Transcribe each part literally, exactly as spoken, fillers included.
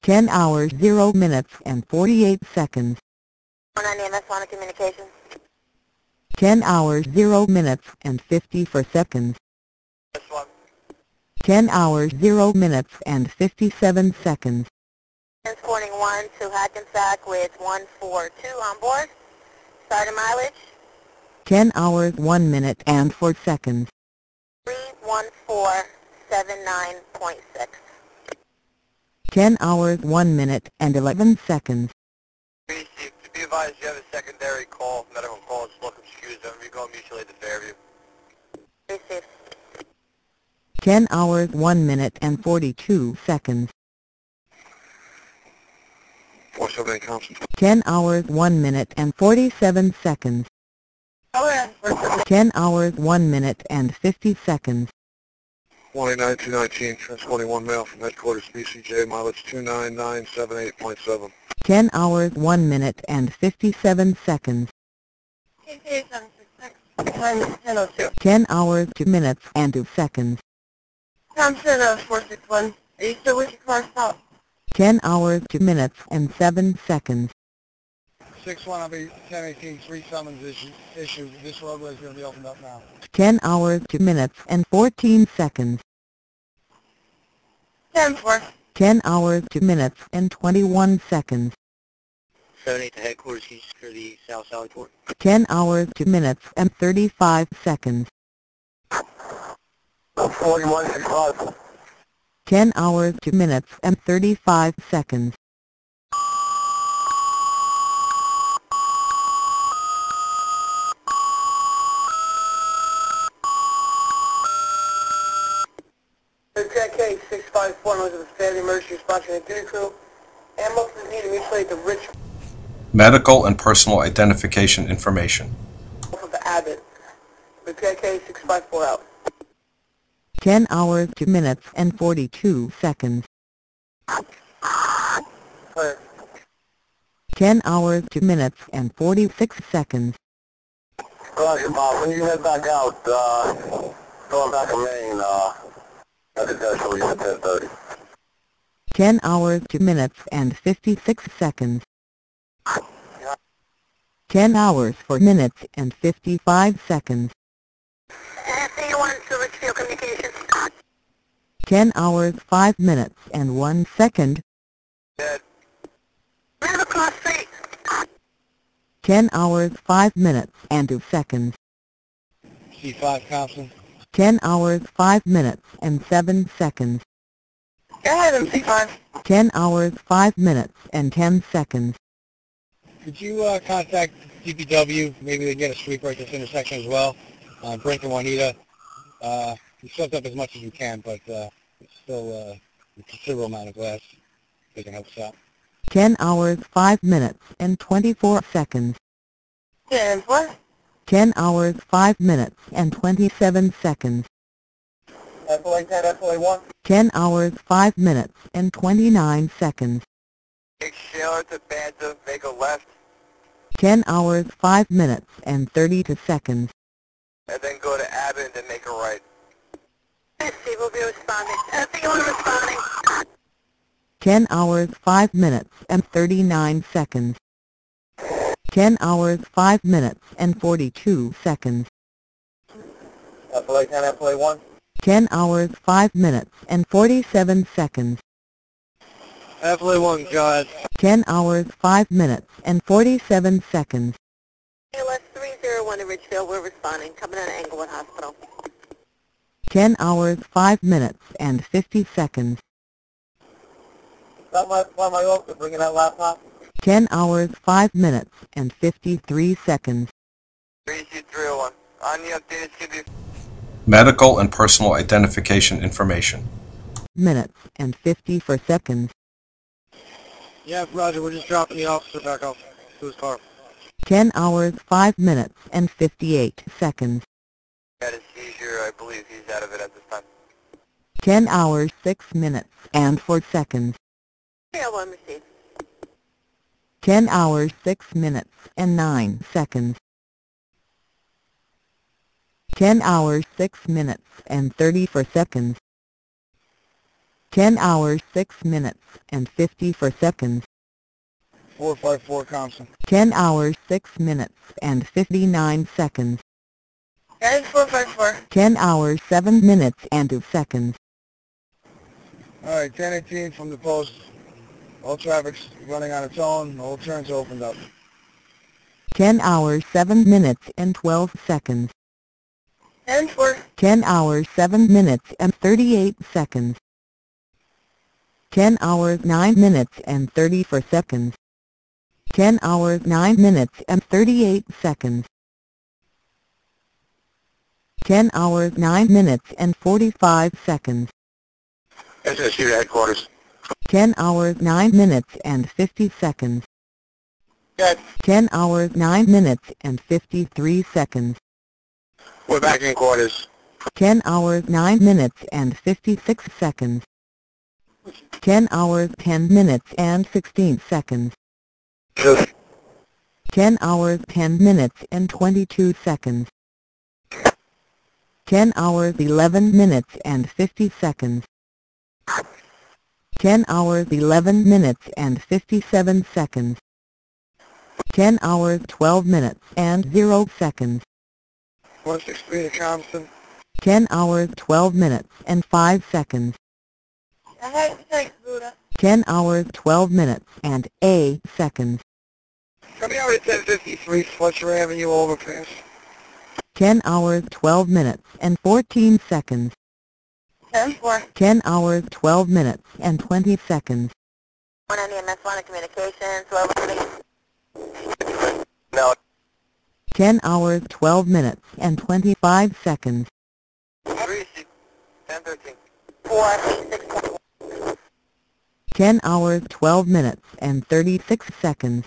ten hours zero minutes and forty-eight seconds. one nine M S one Communications. ten hours zero minutes and fifty-four seconds. S one. ten hours zero minutes and fifty-seven seconds. Transporting one to Hackensack with one four two on board. Starting mileage. ten hours one minute and four seconds. three one four seven nine point six. ten hours one minute and eleven seconds. Received. To be advised, you have a secondary call, medical call, it's Slocum Shoes, and we go mutually to Fairview. Received. ten hours one minute and forty-two seconds. four seven eight Thompson. ten hours one minute and forty-seven seconds. ten hours one minute and fifty seconds. one eight nine two nineteen, transporting one mail from headquarters B C J, mileage two nine nine seven eight point seven. ten hours one minute and fifty-seven seconds. K C seven six six, time ten oh two. ten hours two minutes and two seconds. Thompson uh, four six one, are you still with your car stop? ten hours two minutes and seven seconds. six one, I'll be ten eighteen, three summons issued. Issue. This roadway is going to be opened up now. ten hours two minutes and fourteen seconds. ten four. ten hours two minutes and twenty-one seconds. seven eight to headquarters, can you secure the South Sally Port? ten hours two minutes and thirty-five seconds. forty-one sixty-five. ten hours two minutes and thirty-five seconds. Jet K six five four, members of the Fairview Emergency Response Unit Duty Crew. Ambulance is needed mutually to Rich Medical and personal identification information. from the Abbott. The Jet K six five four out. ten hours two minutes and forty-two seconds. Clear. ten hours two minutes and forty-six seconds. Roger, Bob. When you head back out, uh, going back to Maine, uh, I think that's what you said, ten thirty. ten hours two minutes and fifty-six seconds. ten hours four minutes and fifty-five seconds. S A one to Richfield Communications. ten hours five minutes and one second. Dead. Round across street. ten hours five minutes and two seconds. C five Thompson. ten hours five minutes and seven seconds. Go ahead, M C five. ten hours five minutes and ten seconds. Could you uh, contact D P W? Maybe they get a sweeper at this intersection as well. Uh, Brink and Juanita. Uh, we swept up as much as we can, but uh, it's still uh, a considerable amount of glass. They can help us out. ten hours five minutes and twenty-four seconds. ten four. ten hours five minutes and twenty-seven seconds. F O A ten, F O A one. ten hours five minutes and twenty-nine seconds. Take Shaler to Banta, make a left, ten hours five minutes and thirty-two seconds. and then go to Abbott and make a right. Steve will be responding. S A one responding. ten hours five minutes and thirty-nine seconds. ten hours five minutes and forty-two seconds. F O A ten, F O A one. ten hours five minutes and forty-seven seconds. F O A one, go ahead. ten hours five minutes and forty-seven seconds. A L S three zero one to Ridgefield, we're responding. Coming out of Englewood Hospital. ten hours five minutes and fifty seconds. Got my, got my officer bringing that laptop. ten hours five minutes and fifty-three seconds. three C three oh one. On the updated C B. Medical and personal identification information. Minutes and fifty-four seconds. Yeah, Roger, we're just dropping the officer back off to his car. ten hours five minutes and fifty-eight seconds. Had a seizure, I believe he's out of it at this time. ten hours six minutes and four seconds. Yeah, one received. ten hours six minutes and nine seconds. ten hours six minutes and thirty-four seconds. ten hours six minutes and fifty-four seconds. four five four Thompson. ten hours six minutes and fifty-nine seconds. Guys, four five four. ten hours seven minutes and two seconds. Alright, ten eighteen from the post. All traffic's running on its own. All turns opened up. ten hours seven minutes and twelve seconds. ten four. ten hours seven minutes and thirty-eight seconds. ten hours nine minutes and thirty-four seconds. ten hours nine minutes and thirty-eight seconds. ten hours nine minutes and forty-five seconds. S S U to headquarters. ten hours nine minutes and fifty seconds. Good. ten hours nine minutes and fifty-three seconds. We're back in quarters. ten hours nine minutes and fifty-six seconds. ten hours ten minutes and sixteen seconds. Just ten hours ten minutes and twenty-two seconds. ten hours eleven minutes and fifty seconds. ten hours eleven minutes and fifty-seven seconds. ten hours twelve minutes and zero seconds. one six three to Thompson. ten hours twelve minutes and five seconds. I had to take Buddha. ten hours twelve minutes and eight seconds. Coming out at ten fifty-three Fletcher Avenue overpass. ten hours twelve minutes and fourteen seconds. ten four. ten hours twelve minutes and twenty seconds. one on E M S one in communications. Whoever. No. ten hours twelve minutes and twenty-five seconds. three ten thirteen. four eight six one. ten hours twelve minutes and thirty-six seconds.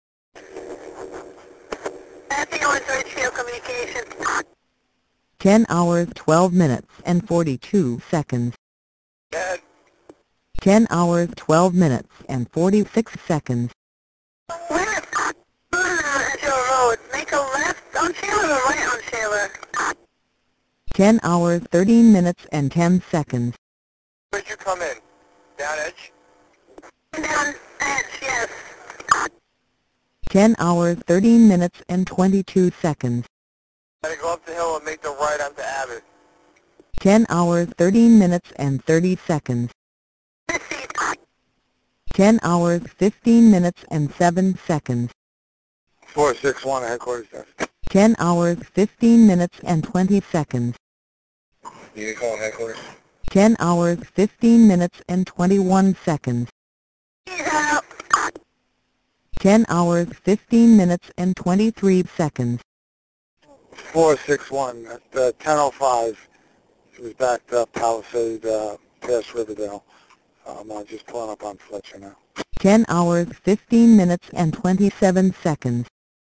That's the only Richfield communications. ten hours twelve minutes and forty-two seconds. Dad. ten hours twelve minutes and forty-six seconds. Where is Buddha at your road? Make a left on Shaler or right on Shaler? ten hours thirteen minutes and ten seconds. Where'd you come in? Down edge? Down edge, yes. ten hours thirteen minutes and twenty-two seconds. Gotta go up the hill and make the right onto Abbott. ten hours thirteen minutes and thirty seconds. ten hours fifteen minutes and seven seconds. four six one headquarters desk. ten hours fifteen minutes and twenty seconds. You can call headquarters. ten hours fifteen minutes and twenty-one seconds. He's out. ten hours fifteen minutes and twenty-three seconds. four six one at uh, ten oh five. It was backed up Palisade uh, past Riverdale. Um, I'm just pulling up on Fletcher now. ten hours fifteen minutes and twenty-seven seconds.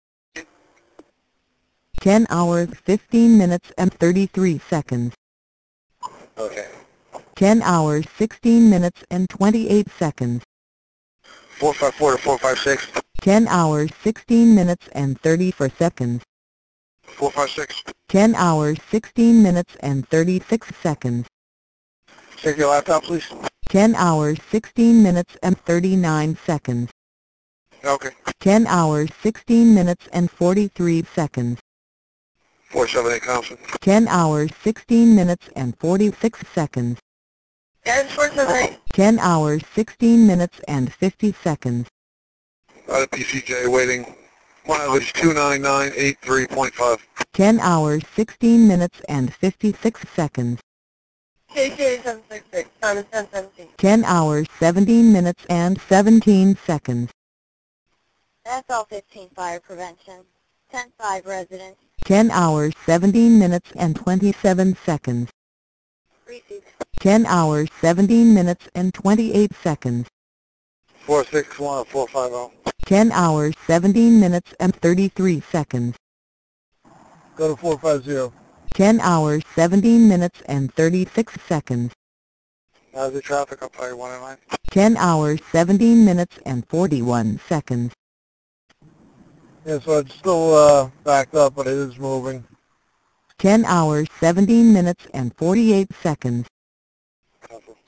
ten hours fifteen minutes and thirty-three seconds. Okay. ten hours sixteen minutes and twenty-eight seconds. four five four to four five six. ten hours sixteen minutes and thirty-four seconds. four five six. ten hours sixteen minutes and thirty-six seconds. Take your laptop, please. ten hours sixteen minutes and thirty-nine seconds. Okay. ten hours sixteen minutes and forty-three seconds. four seven eight Thompson. ten hours sixteen minutes and forty-six seconds. Guys, four seven eight. ten hours sixteen minutes and fifty seconds. Out of P C J waiting. Mileage two nine nine eight three point five. ten hours sixteen minutes and fifty-six seconds. K J seven six six. Time is ten seventeen. ten hours seventeen minutes and seventeen seconds. That's all fifteen fire prevention. ten five residents. ten hours seventeen minutes and twenty-seven seconds. Received. ten hours seventeen minutes and twenty-eight seconds. four six one to four five zero. ten hours seventeen minutes and thirty-three seconds. Go to four five zero. ten hours seventeen minutes and thirty-six seconds. How's the traffic up Highway one oh nine? ten hours seventeen minutes and forty-one seconds. Yeah, so it's still uh, backed up, but it is moving. ten hours seventeen minutes and forty-eight seconds.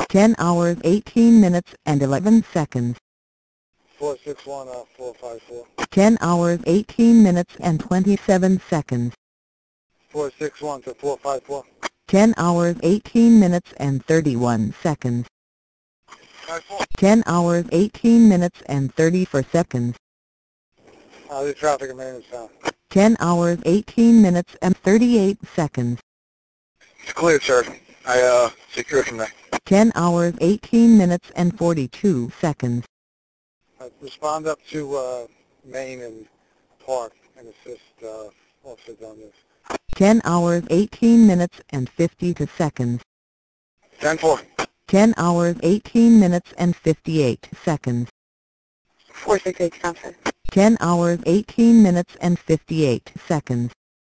ten hours eighteen minutes and eleven seconds. four six one, uh, four five four. ten hours eighteen minutes and twenty-seven seconds. four six one to four five four. ten hours eighteen minutes and thirty-one seconds. five four. ten hours eighteen minutes and thirty-four seconds. Uh, the traffic and maintenance down. ten hours eighteen minutes and thirty-eight seconds. It's cleared, sir. I, uh, secured from there. ten hours eighteen minutes and forty-two seconds. Uh, respond up to, uh, Main and Park and assist, uh, officers on this. ten hours eighteen minutes and fifty-two seconds. ten four. ten hours eighteen minutes and fifty-eight seconds. four six eight, Thompson. ten hours eighteen minutes and fifty-eight seconds.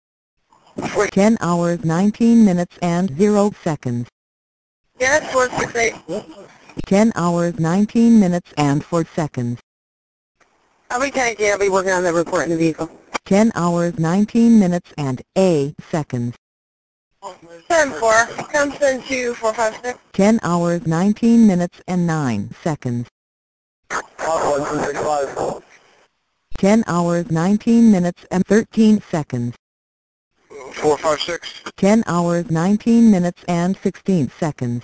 ten hours nineteen minutes and zero seconds. Yeah, that's four six eight. ten hours nineteen minutes and four seconds. I'll be ten eighteen. I'll be working on the report in the vehicle. ten hours nineteen minutes and a seconds. ten four. Thompson to four five six. ten hours nineteen minutes and nine seconds. one two six five. ten hours nineteen minutes and thirteen seconds. four five six. ten hours nineteen minutes and sixteen seconds.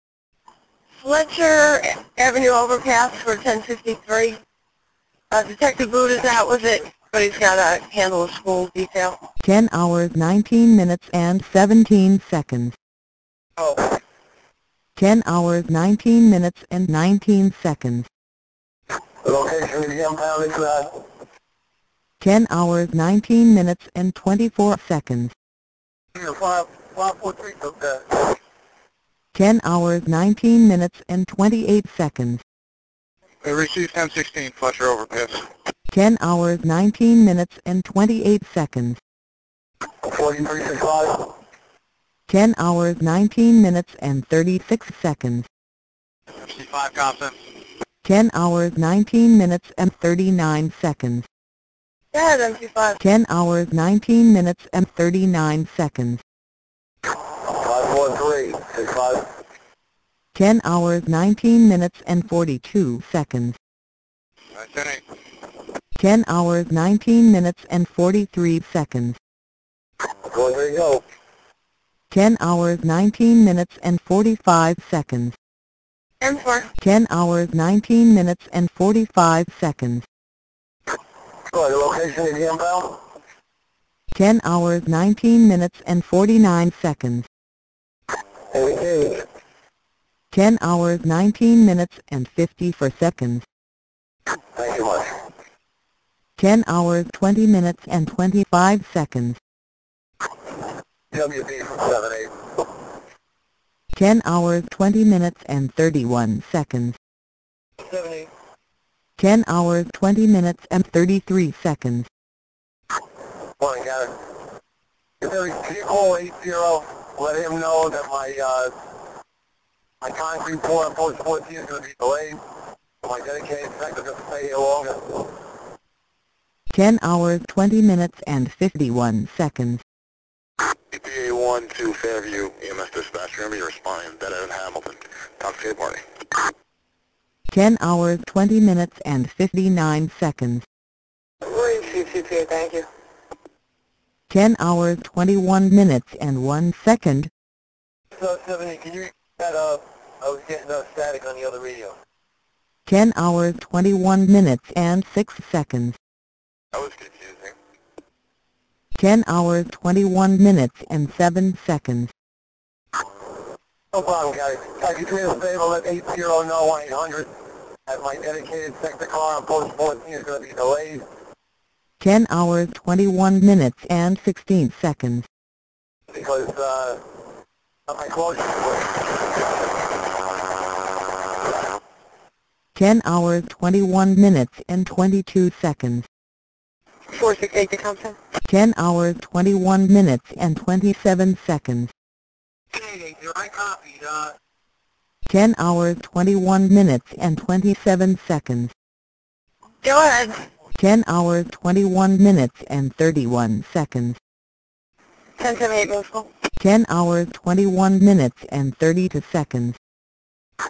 Fletcher Avenue overpass for ten fifty-three. Uh, Detective Boot is out with it, but he's got to handle a school detail. ten hours nineteen minutes and seventeen seconds. Oh. ten hours nineteen minutes and nineteen seconds. The location of the impound is that. ten hours nineteen minutes and twenty-four seconds. five, five, four, three, okay. ten hours nineteen minutes and twenty-eight seconds. We received ten sixteen, Fletcher overpass. ten hours nineteen minutes and twenty-eight seconds. forty-three sixty-five. ten hours nineteen minutes and thirty-six seconds. fifty-five, Thompson. ten hours nineteen minutes and thirty-nine seconds. Go ahead, M P five. ten hours nineteen minutes and thirty-nine seconds. five four three, six five. ten hours nineteen minutes and forty-two seconds. ten eight. ten hours nineteen minutes and forty-three seconds. Go, there you go. ten hours nineteen minutes and forty-five seconds. M four. ten hours nineteen minutes and forty-five seconds. Go, the location of the impound? ten hours nineteen minutes and forty-nine seconds. Engage. ten hours nineteen minutes and fifty-four seconds. Thank you much. ten hours twenty minutes and twenty-five seconds. W B from seven eight. ten hours twenty minutes and thirty-one seconds. seven eight. ten hours twenty minutes and thirty-three seconds. Morning, Gary. Can you call eight zero, let him know that my, uh, my concrete pour on post fourteen is going to be delayed. My dedicated sector is going to stay here longer. ten hours twenty minutes and fifty-one seconds. E P A one to Fairview, E M S dispatcher, remember you're responding, Dead End Hamilton. Talk to you morning. ten hours twenty minutes and fifty-nine seconds. William C C P A, thank you. ten hours twenty-one minutes and one second. So, seventy, can you read that up? I was getting uh, static on the other radio. ten hours twenty-one minutes and six seconds. That was confusing. ten hours twenty-one minutes and seven seconds. No problem, Gary. If you do me a favor, let eight zero know one eight hundred that my dedicated sector car on post fourteen is going to be delayed. ten hours twenty-one minutes and sixteen seconds. Because, uh, of my closure. ten hours twenty-one minutes and twenty-two seconds. four six eight to Thompson. ten hours twenty-one minutes and twenty-seven seconds. Hey, I copied, uh, ten hours twenty-one minutes and twenty-seven seconds. Go ahead. ten hours twenty-one minutes and thirty-one seconds. ten seventy-eight, Middle School. ten hours twenty-one minutes and thirty-two seconds.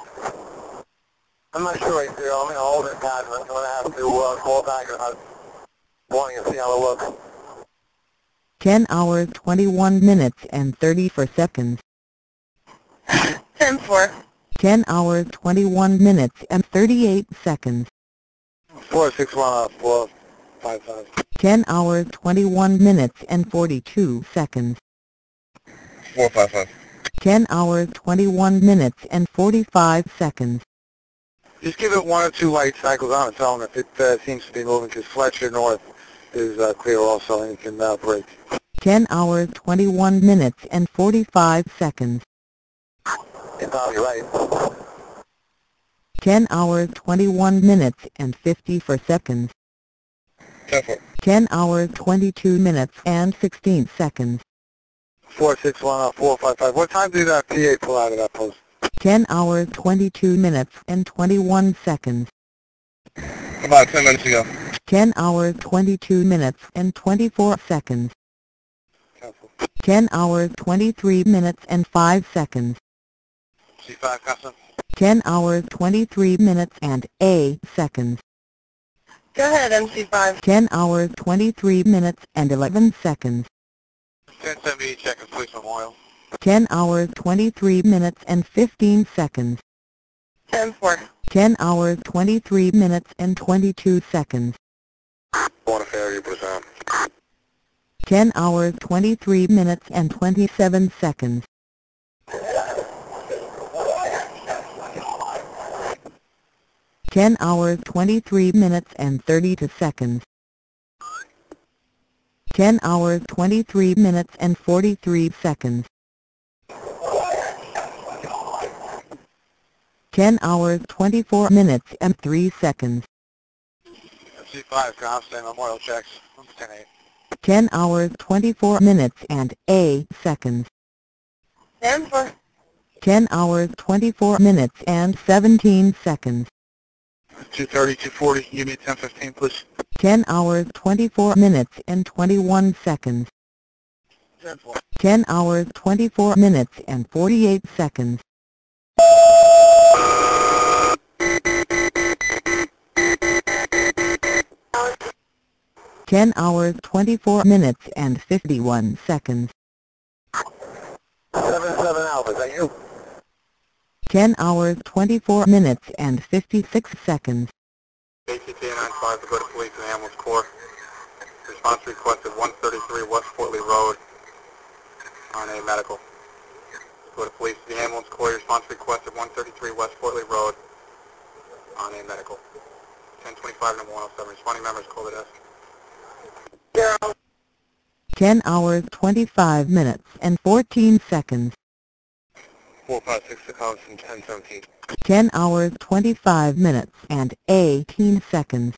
I'm not sure right there. I'm going to hold it, Pat. I'm going to have to uh, call back and I'm wanting to see how it looks. ten hours twenty-one minutes and thirty-four seconds. ten four. ten hours twenty-one minutes and thirty-eight seconds. four six one, uh, four five five. ten hours twenty-one minutes and forty-two seconds. four five five. ten hours twenty-one minutes and forty-five seconds. Just give it one or two light cycles on its own if it uh, seems to be moving, because Fletcher North is uh, clear also and it can uh, break. ten hours twenty-one minutes and forty-five seconds. You're probably right. ten hours twenty-one minutes and fifty-four seconds. ten four. ten hours twenty-two minutes and sixteen seconds. four six one, uh, four five five. What time did that P A pull out of that post? ten hours twenty-two minutes and twenty-one seconds. About ten minutes ago. ten hours twenty-two minutes and twenty-four seconds. ten four. ten hours twenty-three minutes and five seconds. C five, Casa. ten hours twenty-three minutes and eight seconds. Go ahead, M C five. ten hours twenty-three minutes and eleven seconds. ten seventy-eight seconds, Police Memorial. ten hours twenty-three minutes and fifteen seconds. ten four. ten hours twenty-three minutes and twenty-two seconds. One affair, you percent. ten hours twenty-three minutes and twenty-seven seconds. ten hours twenty-three minutes and thirty-two seconds. ten hours twenty-three minutes and forty-three seconds. ten hours twenty-four minutes and three seconds. C five, Constant Memorial checks. ten eight. ten hours twenty-four minutes and eight seconds. ten four. ten hours twenty-four minutes and seventeen seconds. two thirty, two forty, give me ten fifteen, please. ten hours twenty-four minutes and twenty-one seconds. ten four. ten hours twenty-four minutes and forty-eight seconds. ten hours twenty-four minutes and fifty-one seconds. seven seven Alpha, is that you? ten hours twenty-four minutes and fifty-six seconds. A C T nine five, to go to police and ambulance corps. Response requested one thirty-three West Fortley Road on a medical. Go to police to the ambulance corps. Response requested one thirty-three West Fortley Road on a medical. ten twenty-five, number one oh seven. Responding members, call the desk. Zero. ten hours twenty-five minutes and fourteen seconds. four five six, House and ten seventeen. ten hours twenty-five minutes and eighteen seconds.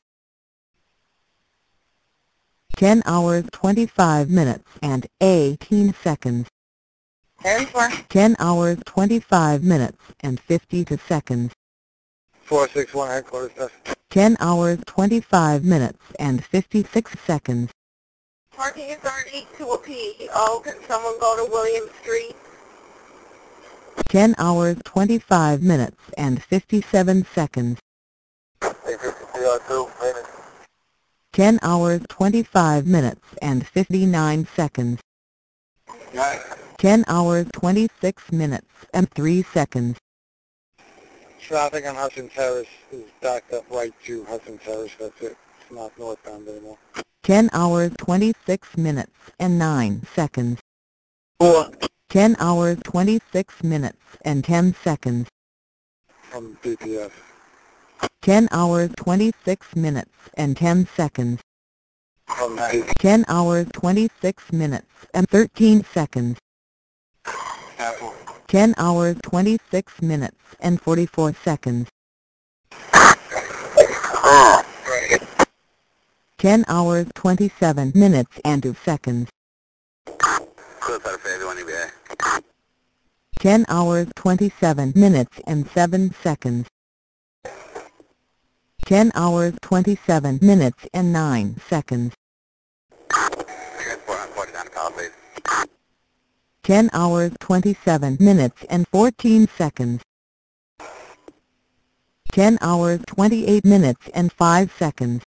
ten hours twenty-five minutes and eighteen seconds. ten four. ten hours twenty-five minutes and fifty-two seconds. four six one, headquarters desk. ten hours twenty-five minutes and fifty-six seconds. Parking authority to a P. Oh, can someone go to William Street? ten hours twenty-five minutes and fifty-seven seconds. eight fifty-three oh two, minutes. ten hours twenty-five minutes and fifty-nine seconds. ten hours twenty-six minutes and three seconds. Traffic on Hudson Terrace is backed up right to Hudson Terrace, that's it. It's not northbound anymore. ten hours twenty-six minutes and nine seconds. Four. ten hours twenty-six minutes and ten seconds. From B P S. ten hours twenty-six minutes and ten seconds. From B P S. ten hours twenty-six minutes and thirteen seconds. Apple. ten hours twenty-six minutes and forty-four seconds. Oh, right. ten hours twenty-seven minutes and two seconds. ten hours twenty-seven minutes and seven seconds. ten hours twenty-seven minutes and nine seconds. ten hours twenty-seven minutes and fourteen seconds. ten hours twenty-eight minutes and five seconds.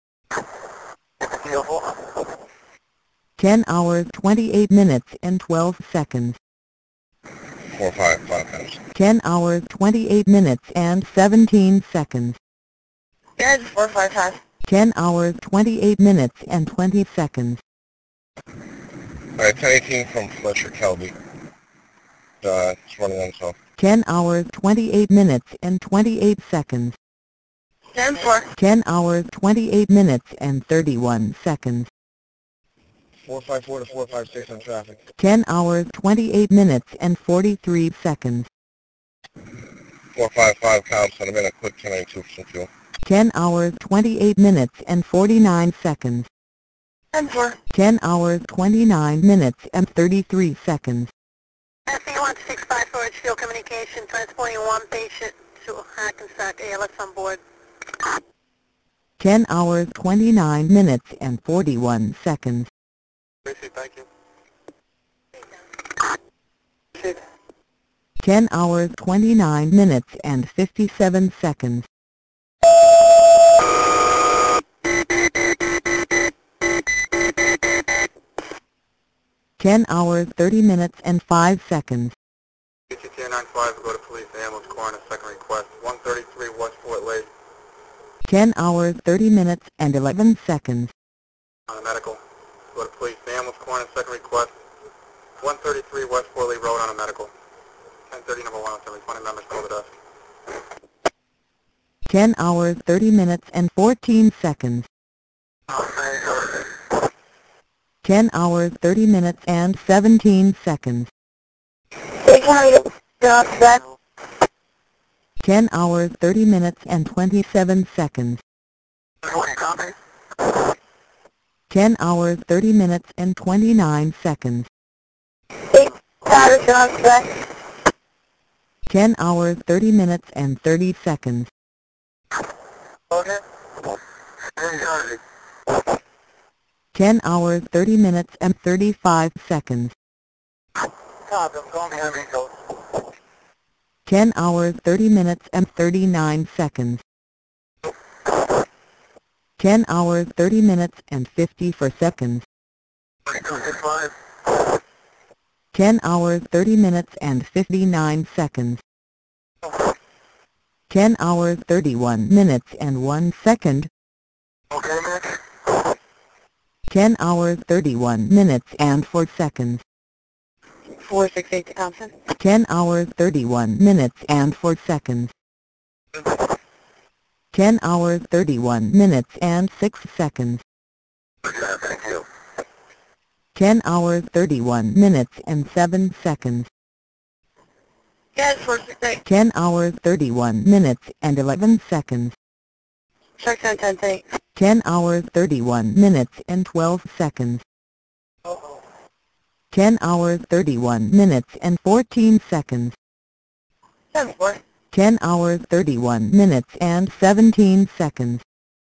ten hours twenty-eight minutes and twelve seconds. Four five five times. ten hours twenty-eight minutes and seventeen seconds. Guys, four five five. ten hours twenty-eight minutes and twenty seconds. Alright, ten eighteen from Fletcher Kelby. Uh, it's running on itself. ten hours twenty-eight minutes and twenty-eight seconds. ten four. ten hours twenty-eight minutes and thirty-one seconds. four five four to four five six on traffic. ten hours twenty-eight minutes and forty-three seconds. four five five counts on a minute, quick ten eighty-two for some fuel. ten hours twenty-eight minutes and forty-nine seconds. ten four. ten hours twenty-nine minutes and thirty-three seconds. S E one six five four, it's field communication, transporting one patient to Hackensack, A L S on board. ten hours twenty-nine minutes and forty-one seconds. Thank you. ten hours twenty-nine minutes and fifty-seven seconds. ten hours thirty minutes and five seconds. T T nine five, go to police ambulance coroner, second request, one thirty-three West Fort Lee. ten hours thirty minutes and eleven seconds. On a medical, go to police ambulance coroner, second request, one thirty-three West Fort Lee Road on a medical. ten thirty number one oh seven, twenty members call the desk. ten hours thirty minutes and fourteen seconds. ten hours thirty minutes and seventeen seconds. ten hours thirty minutes and twenty-seven seconds. ten hours thirty minutes and twenty-nine seconds. ten hours thirty minutes and thirty seconds. ten hours thirty minutes and thirty-five seconds. ten hours thirty minutes and thirty-nine seconds. ten hours thirty minutes and fifty-four seconds. ten hours thirty minutes and fifty-nine seconds. ten hours thirty-one minutes and one second. ten hours thirty-one minutes and four seconds. four six eight Thompson. ten hours thirty-one minutes and four seconds. ten hours thirty-one minutes and six seconds. Thank you. ten hours thirty-one minutes and seven seconds. Guys, four six eight. ten hours thirty-one minutes and eleven seconds. Check ten ten eight. ten hours thirty-one minutes and twelve seconds. ten hours thirty-one minutes and fourteen seconds. ten four. ten hours thirty-one minutes and seventeen seconds.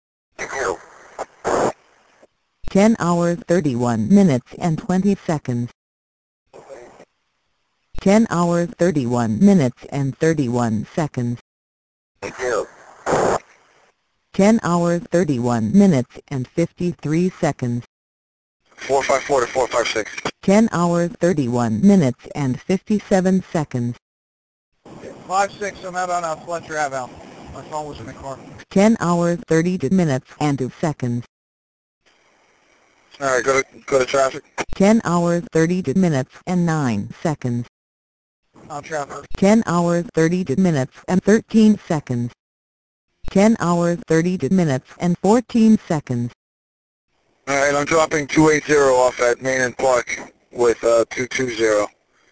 ten hours thirty-one minutes and twenty seconds. ten hours thirty-one minutes and thirty-one seconds. ten hours thirty-one minutes and fifty-three seconds. four five four to four five six. ten hours thirty-one minutes and fifty-seven seconds. five six, I'm out on uh, Fletcher Avenue. My phone was in the car. ten hours thirty-two minutes and two seconds. Alright, go to, go to traffic. ten hours thirty-two minutes and nine seconds. On traffic. ten hours thirty-two minutes and thirteen seconds. ten hours thirty-two minutes and fourteen seconds. Alright, I'm dropping two eighty off at Main and Park with uh, two two zero.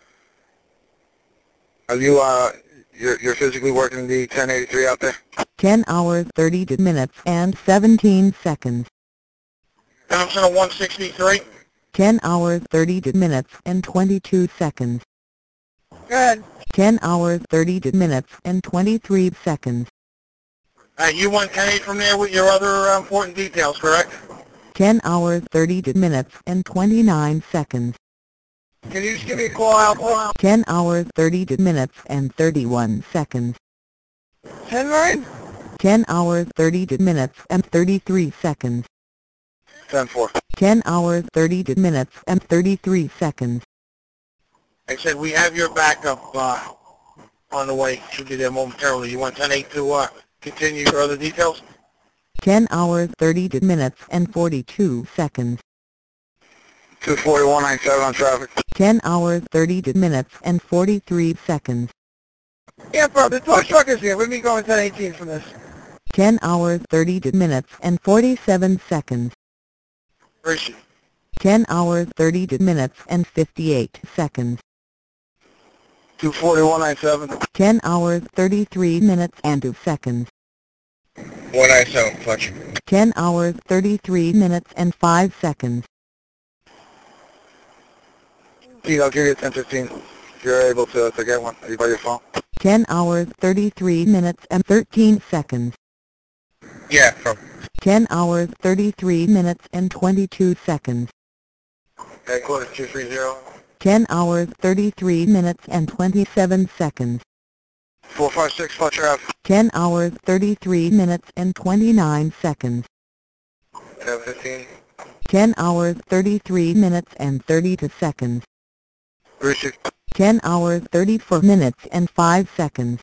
Are you, uh, you're, you're physically working the ten eighty-three out there? ten hours thirty-two minutes and seventeen seconds. Thompson at one sixty-three. ten hours thirty-two minutes and twenty-two seconds. Good. ten hours thirty-two minutes and twenty-three seconds. Alright, you want ten eight from there with your other uh, important details, correct? ten hours thirty-two minutes and twenty-nine seconds. Can you just give me a call out? Call out. ten hours thirty-two minutes and thirty-one seconds. ten nine? ten hours thirty-two minutes and thirty-three seconds. ten four. ten hours thirty-two minutes and thirty-three seconds. I said we have your backup uh, on the way. Should be there momentarily. You want ten eight to uh, continue your other details? ten hours thirty-two minutes and forty-two seconds. two forty-one ninety-seven on traffic. ten hours thirty-two minutes and forty-three seconds. Yeah, bro, the tow truck is here. We'll be going ten eighteen from this. ten hours thirty-two minutes and forty-seven seconds. Where is she? ten hours thirty-two minutes and fifty-eight seconds. two forty-one ninety-seven. ten hours thirty-three minutes and two seconds. one ninety-seven, Fletcher. ten hours thirty-three minutes and five seconds. Pete, I'll give you a ten fifteen if you're able to, to get one. Are you by your phone? ten hours thirty-three minutes and thirteen seconds. Yeah, from. ten hours thirty-three minutes and twenty-two seconds. Headquarters two three zero. ten hours thirty-three minutes and twenty-seven seconds. four five six Fletcher Ave. ten hours thirty-three minutes and twenty-nine seconds. ten fifteen. ten hours thirty-three minutes and thirty-two seconds. Where is she? ten hours thirty-four minutes and five seconds.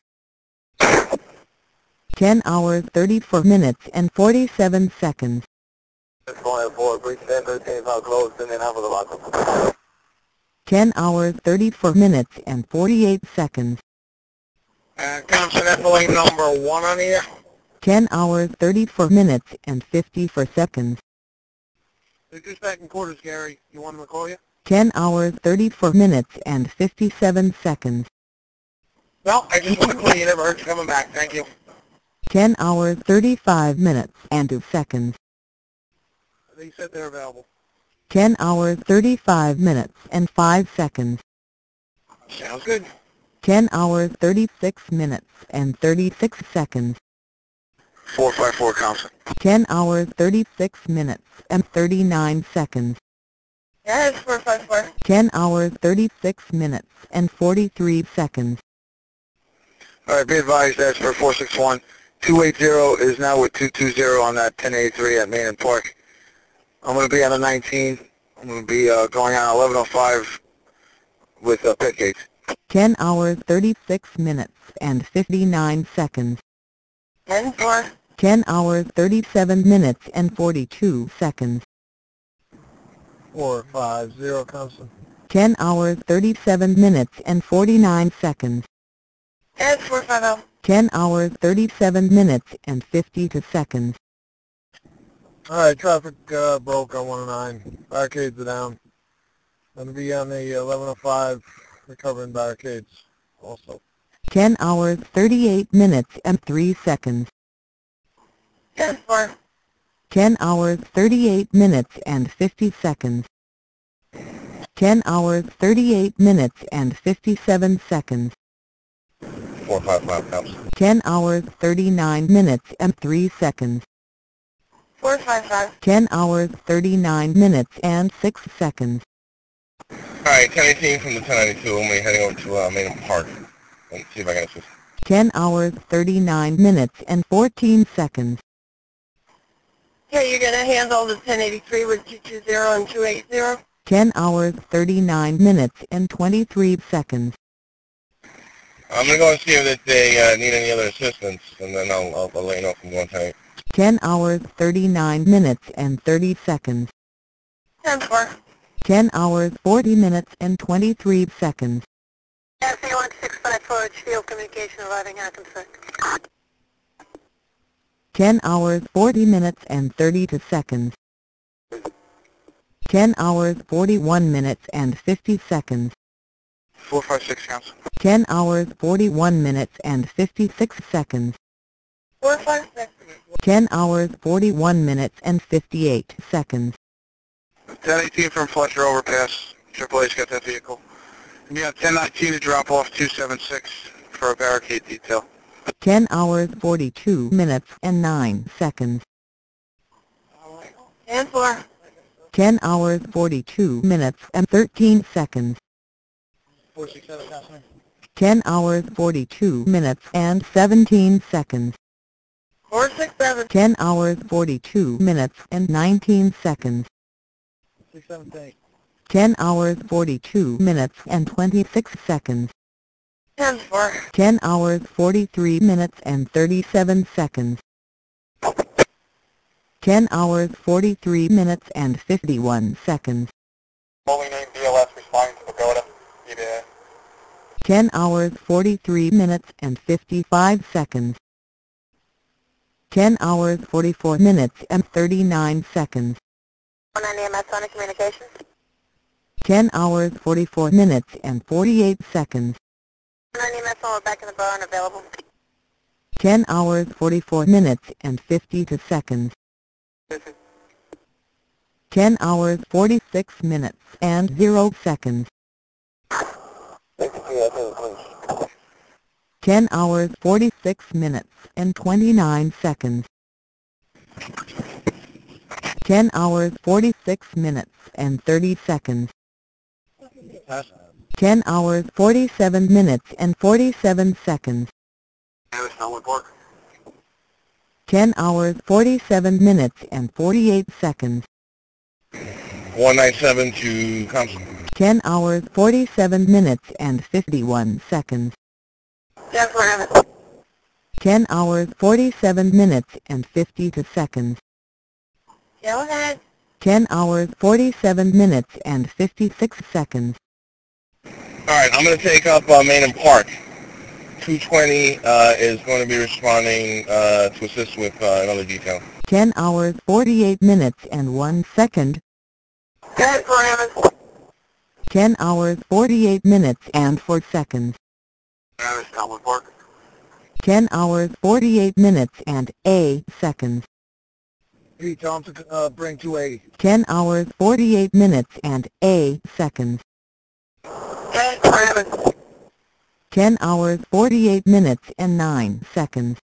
ten hours thirty-four minutes and forty-seven seconds. Going forward, breach ten thirteen, how close, and then have a lock. ten hours thirty-four minutes and forty-eight seconds. Uh, Thompson, F L A number one on here. ten hours thirty-four minutes and fifty-four seconds. They're just back in quarters, Gary. You want them to call you? ten hours thirty-four minutes and fifty-seven seconds. No, I just want to call you. Never heard you coming back. Thank you. ten hours thirty-five minutes and two seconds. They said they're available. ten hours thirty-five minutes and five seconds. Sounds good. ten hours thirty-six minutes and thirty-six seconds. four five four, Thompson. ten hours thirty-six minutes and thirty-nine seconds. Yeah, it's four five four. ten hours thirty-six minutes and forty-three seconds. All right, be advised that's for four six one. two eighty is now with two two zero on that ten eighty-three at Main and Park. I'm going to be on a nineteen. I'm going to be uh, going on eleven oh five with uh, pit gates. ten hours thirty-six minutes and fifty-nine seconds. ten four. ten hours thirty-seven minutes and forty-two seconds. four five zero, Thompson. ten hours thirty-seven minutes and forty-nine seconds. Yeah, it's four five zero. ten hours thirty-seven minutes and fifty-two seconds. All right, traffic uh, broke on one oh nine. Barricades are down. Going to be on the eleven oh five, recovering barricades also. ten hours thirty-eight minutes and three seconds. ten four. ten hours thirty-eight minutes and fifty seconds. ten hours thirty-eight minutes and fifty-seven seconds. four five five, Thompson. ten hours thirty-nine minutes and three seconds. four five five. ten hours thirty-nine minutes and six seconds. All right, ten eighteen from the ten ninety-two. I'm heading over to uh, Main and Park. Let's see if I can assist. ten hours thirty-nine minutes and fourteen seconds. Okay, you're going to handle the ten eighty-three with two two zero and two eighty. ten hours thirty-nine minutes and twenty-three seconds. I'm going to go and see if they uh, need any other assistance, and then I'll, I'll, I'll let you know from one ten eight. ten hours thirty-nine minutes and thirty seconds. ten four. ten hours forty minutes and twenty-three seconds. S A one six five four, Field Communication arriving Hackensack. ten hours forty minutes and thirty-two seconds. ten hours forty-one minutes and fifty seconds. four five six, Council. ten hours forty-one minutes and fifty-six seconds. four five six. ten hours forty-one minutes and fifty-eight seconds. ten eighteen from Fletcher Overpass. Triple A's got that vehicle. And you have ten nineteen to drop off two seven six for a barricade detail. ten hours forty-two minutes and nine seconds. ten four. ten hours forty-two minutes and thirteen seconds. four six seven, Council. ten hours forty-two minutes and seventeen seconds. four six seven. ten hours forty-two minutes and nineteen seconds. six seven eight. ten hours forty-two minutes and twenty-six seconds. ten four. ten hours forty-three minutes and thirty-seven seconds. ten hours forty-three minutes and fifty-one seconds. Bowling name B L S responding to Pagoda. E B A. ten hours forty-three minutes and fifty-five seconds. ten hours forty-four minutes and thirty-nine seconds. one nine E M S Sonic Communications. ten hours forty-four minutes and forty-eight seconds. one nine E M S one, we're back in the bar and available. ten hours forty-four minutes and fifty-two seconds. ten hours forty-six minutes and zero seconds. ten hours forty-six minutes and twenty-nine seconds. ten hours forty-six minutes and thirty seconds. ten hours forty-seven minutes and forty-seven seconds. ten hours forty-seven minutes and forty-eight seconds. one nine seven to Compton. ten hours forty-seven minutes and fifty-one seconds. ten four. ten hours forty-seven minutes and fifty-two seconds. Go ahead. ten hours forty-seven minutes and fifty-six seconds. Alright, I'm going to take up uh, Main and Park. two twenty uh, is going to be responding uh, to assist with uh, another detail. ten hours forty-eight minutes and one second. Go ahead, parameters. ten hours forty-eight minutes and four seconds. Parameters, Elmwood Park. ten hours forty-eight minutes and eight seconds. Hey, tell them to uh, bring two eighty. ten hours forty-eight minutes and eight seconds. Go ahead, parameters. ten hours forty-eight minutes and nine seconds.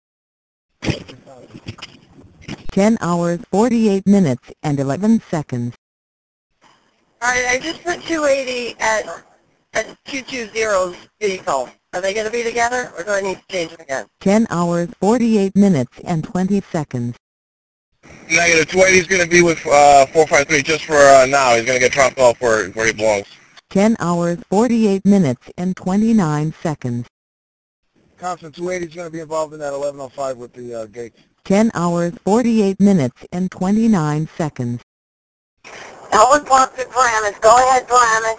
ten hours forty-eight minutes and eleven seconds. Alright, I just put two eighty at, at two two zero's vehicle. Are they going to be together, or do I need to change them again? ten hours forty-eight minutes and twenty seconds. Negative. two eighty is going to be with uh, four five three just for uh, now. He's going to get dropped off where, where he belongs. ten hours forty-eight minutes and twenty-nine seconds. Compton, two eighty is going to be involved in that eleven oh five with the uh, gates. ten hours forty-eight minutes and twenty-nine seconds. Elwood Park to parameters. Go ahead, parameters.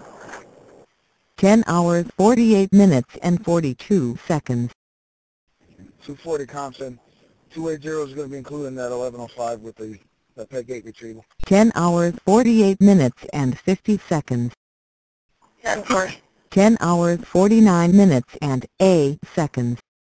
ten hours forty-eight minutes and forty-two seconds. two forty Compton. two eighty is going to be included in that eleven oh five with the, the peg gate retrieval. ten hours forty-eight minutes and fifty seconds. ten four. ten hours forty-nine minutes and eight seconds.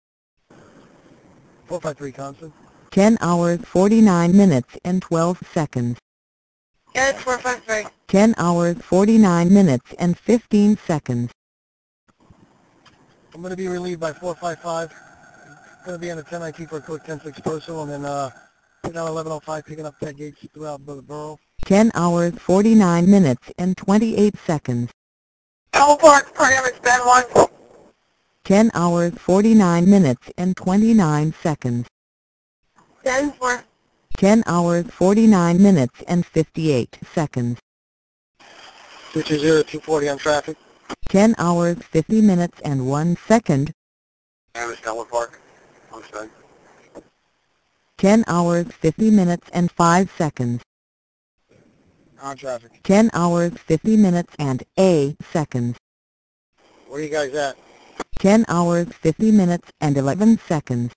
four five three Compton. ten hours forty-nine minutes and twelve seconds. Go ahead, four five three. ten hours forty-nine minutes and fifteen seconds. I'm going to be relieved by four five five. Going to be on the ten nineteen for a quick ten six personal, and then uh, putting out eleven oh five, picking up peg gates throughout the borough. ten hours forty-nine minutes and twenty-eight seconds. Elwood Park parameters, Ben one. ten hours forty-nine minutes and twenty-nine seconds. ten four. ten hours forty-nine minutes and fifty-eight seconds. two two zero, two forty on traffic. ten hours fifty minutes and one second. Parameters, Elmwood Park. Understood. ten hours fifty minutes and five seconds. On traffic. ten hours fifty minutes and eight seconds. Where are you guys at? ten hours fifty minutes and eleven seconds.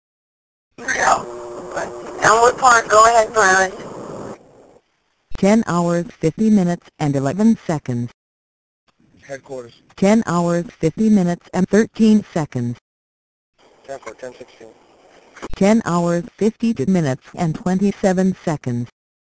Elwood Park, go ahead, parameters. ten hours fifty minutes and eleven seconds. Headquarters. ten hours fifty minutes and thirteen seconds. ten four, ten sixteen. ten hours fifty-two minutes and twenty-seven seconds.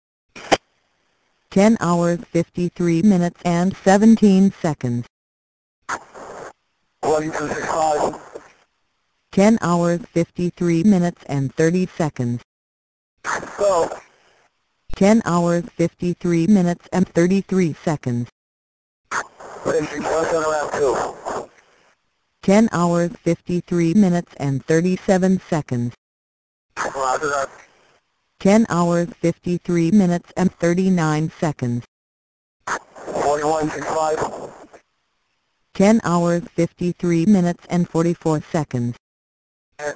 ten hours fifty-three minutes and seventeen seconds. eleven two six five. ten hours fifty-three minutes and thirty seconds. Go. ten hours fifty-three minutes and thirty-three seconds. Infantry, one turn around two. ten hours fifty-three minutes and thirty-seven seconds. Roger that. ten hours fifty-three minutes and thirty-nine seconds. forty-one sixty-five. ten hours fifty-three minutes and forty-four seconds. Head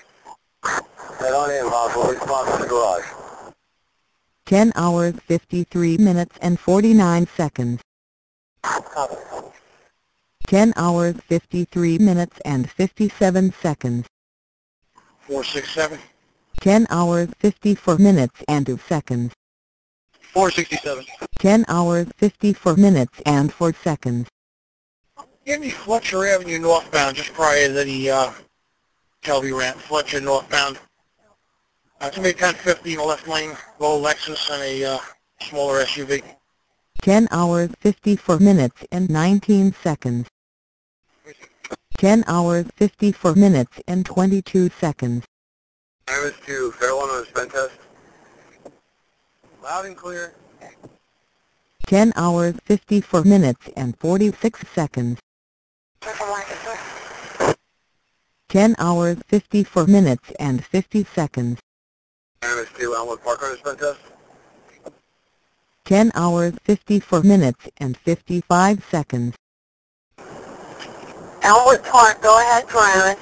on in, possible response to the garage. ten hours fifty-three minutes and forty-nine seconds. Copy. ten hours fifty-three minutes and fifty-seven seconds. four sixty-seven. ten hours fifty-four minutes and two seconds. four sixty-seven. ten hours fifty-four minutes and four seconds. Give me Fletcher Avenue northbound, just prior to the uh, Kelby ramp. Fletcher northbound. Uh, it's going to be ten fifty in the left lane, low Lexus and a uh, smaller S U V. ten hours fifty-four minutes and nineteen seconds. ten hours fifty-four minutes and twenty-two seconds. Iris to Fairlawn on the spin test. Loud and clear. ten hours fifty-four minutes and forty-six seconds. ten hours fifty-four minutes and fifty seconds. Iris to Elmwood Park on the spin test. ten hours fifty-four minutes and fifty-five seconds. Elmwood Park, go ahead, Travis.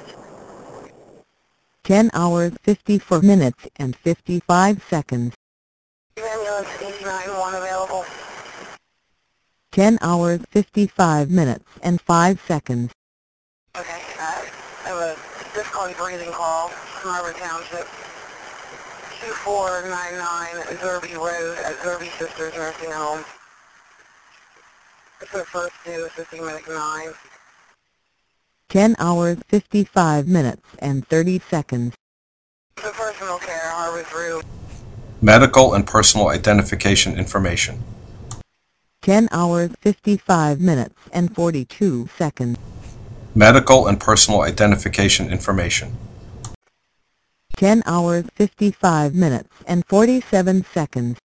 ten hours fifty-four minutes and fifty-five seconds. Ambulance eighty-nine one available. ten hours fifty-five minutes and five seconds. Okay, uh, I have a difficult breathing call from Harbor Township. two four nine nine Zerby Road at Zerby Sisters Nursing Home. It's their first due, assisting medic nine. ten hours fifty-five minutes and thirty seconds. The personal care, Harbor through. Medical and personal identification information. ten hours fifty-five minutes and forty-two seconds. Medical and personal identification information. ten hours fifty-five minutes and forty-seven seconds.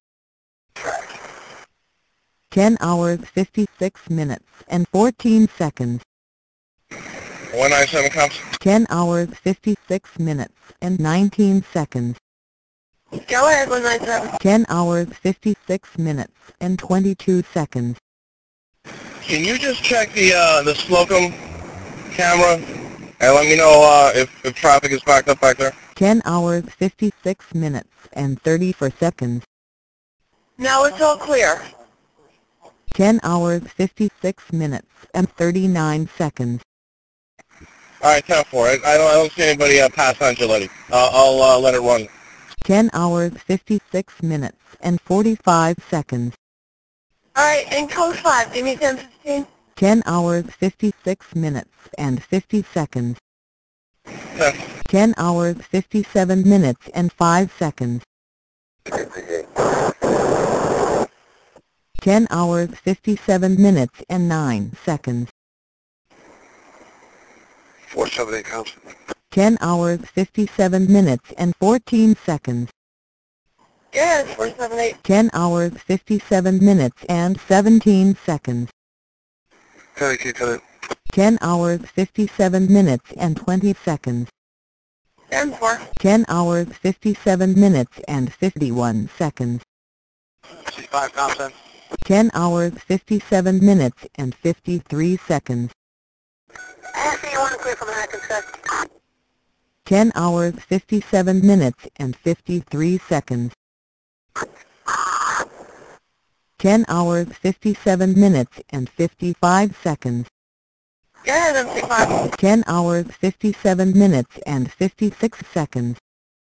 ten hours fifty-six minutes and fourteen seconds. one ninety-seven comes. ten hours fifty-six minutes and nineteen seconds. Go ahead, one nine seven. ten hours fifty-six minutes and twenty-two seconds. Can you just check the uh, the Slocum camera and let me know uh, if, if traffic is backed up back there? ten hours fifty-six minutes and thirty-four seconds. No, it's all clear. ten hours fifty-six minutes and thirty-nine seconds. All right, ten four. I, I don't I don't see anybody uh, pass on Giletti. Uh, I'll uh, let it run. ten hours fifty-six minutes and forty-five seconds. All right, and code five, give me ten fifteen. ten hours fifty-six minutes and fifty seconds. ten. ten hours fifty-seven minutes and five seconds. ten hours fifty-seven minutes and nine seconds. four seven eight comes. ten hours fifty-seven minutes and fourteen seconds. Good, four seven eight. ten hours fifty-seven minutes and seventeen seconds. ten eighteen, ten. ten hours fifty-seven minutes and twenty seconds. ten four. ten hours fifty-seven minutes and fifty-one seconds. C five comes in. ten hours fifty-seven minutes and fifty-three seconds. I see you want to clear from Hackensack. ten hours fifty-seven minutes and fifty-three seconds. ten hours fifty-seven minutes and fifty-five seconds. Go ahead, M C five. ten hours fifty-seven minutes and fifty-six seconds.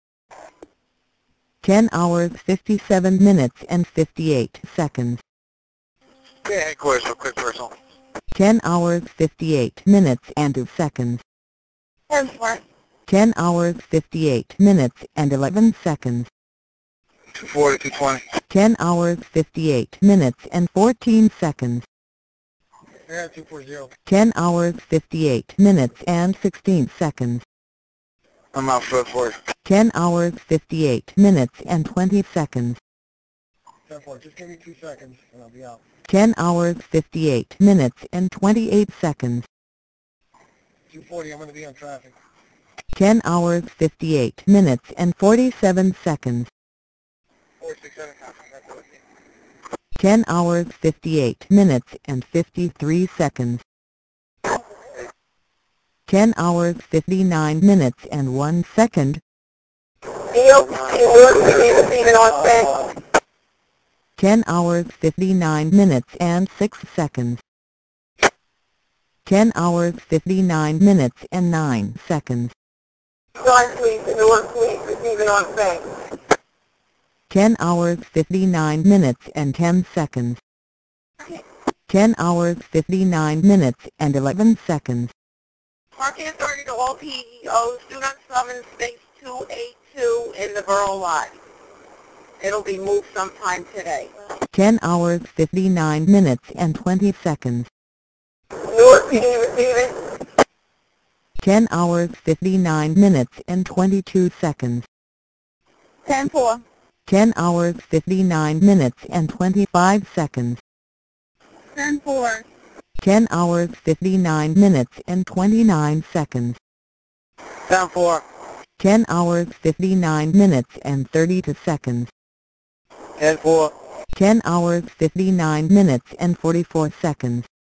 ten hours fifty-seven minutes and fifty-eight seconds. Okay, headquarters for quick personal. ten hours fifty-eight minutes and two seconds. ten four. ten hours fifty-eight minutes and eleven seconds. two forty, two twenty. ten hours fifty-eight minutes and fourteen seconds. Yeah, two forty. ten hours fifty-eight minutes and sixteen seconds. I'm out for for you. ten hours fifty-eight minutes and twenty seconds. ten four, just give me two seconds and I'll be out. ten hours fifty-eight minutes and twenty-eight seconds. two forty, I'm going to be on traffic. ten hours fifty-eight minutes and forty-seven seconds. four six seven, copy. That's what I see. ten hours fifty-eight minutes and fifty-three seconds. ten hours fifty-nine minutes and one second. Neil, can you look to see if Stephen on thing? ten hours fifty-nine minutes and six seconds. ten hours fifty-nine minutes and nine seconds. John, please, can you look please for Stephen on thing? ten hours fifty-nine minutes and ten seconds. ten hours fifty-nine minutes and eleven seconds. Parking authority to all P E Os, do not summon space two eighty-two in the borough lot. It'll be moved sometime today. ten hours fifty-nine minutes and twenty seconds. Newark, Stephen, Stephen. ten hours fifty-nine minutes and twenty-two seconds. ten four. ten hours fifty-nine minutes and twenty-five seconds. ten four. ten hours fifty-nine minutes and twenty-nine seconds. ten four. ten hours fifty-nine minutes and thirty-two seconds. ten four. ten hours fifty-nine minutes and forty-four seconds.